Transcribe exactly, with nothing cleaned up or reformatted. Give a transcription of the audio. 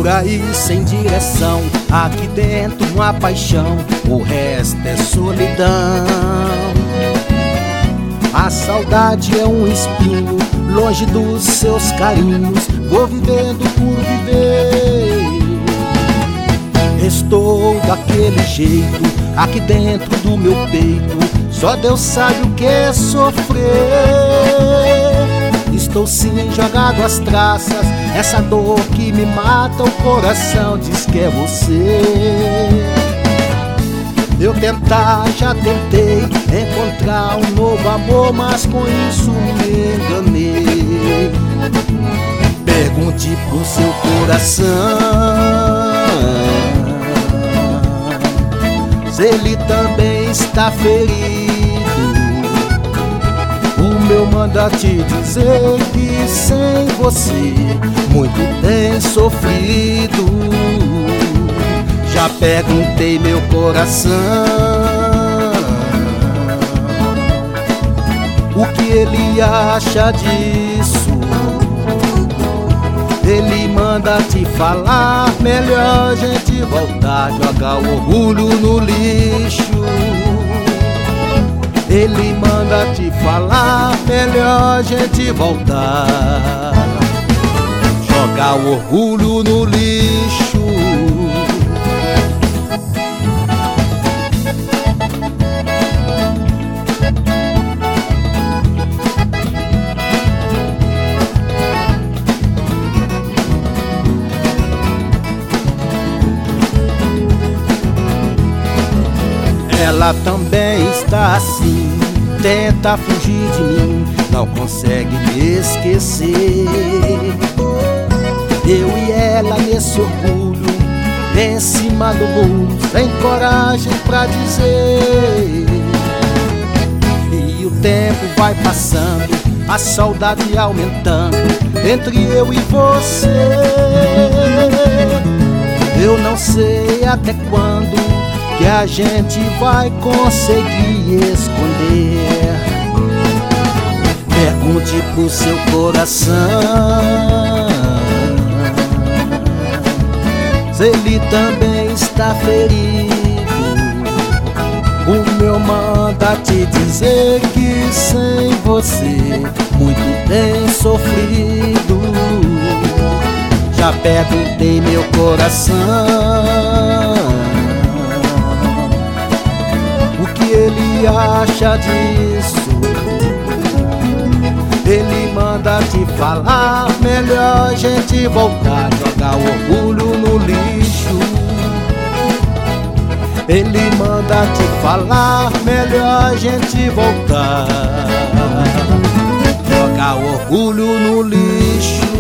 por aí sem direção. Aqui dentro uma paixão, o resto é solidão. A saudade é um espinho, longe dos seus carinhos. Vou vivendo por viver. Estou daquele jeito, aqui dentro do meu peito. Só Deus sabe o que é sofrer. Estou sim jogado às traças, essa dor que me mata o coração diz que é você. Eu tentar, já tentei encontrar um novo amor, mas com isso me enganei. Pergunte pro seu coração se ele também está ferido. O meu manda te dizer que sem você muito tem sofrido. Já perguntei meu coração o que ele acha disso. Ele manda te falar, melhor a gente voltar, jogar o orgulho no lixo. Ele manda te falar, melhor a gente voltar, jogar o orgulho no lixo. Ela também está assim, tenta fugir de mim, não consegue me esquecer. Eu e ela nesse orgulho, em cima do muro, sem coragem pra dizer. E o tempo vai passando, a saudade aumentando, entre eu e você. Eu não sei até quando que a gente vai conseguir esconder. Pergunte pro seu coração se ele também está ferido. O meu manda te dizer que sem você muito tem sofrido. Já perguntei meu coração o que ele acha disso. Ele manda te falar, melhor a gente voltar, jogar o orgulho no lixo. Ele manda te falar, melhor a gente voltar, jogar o orgulho no lixo.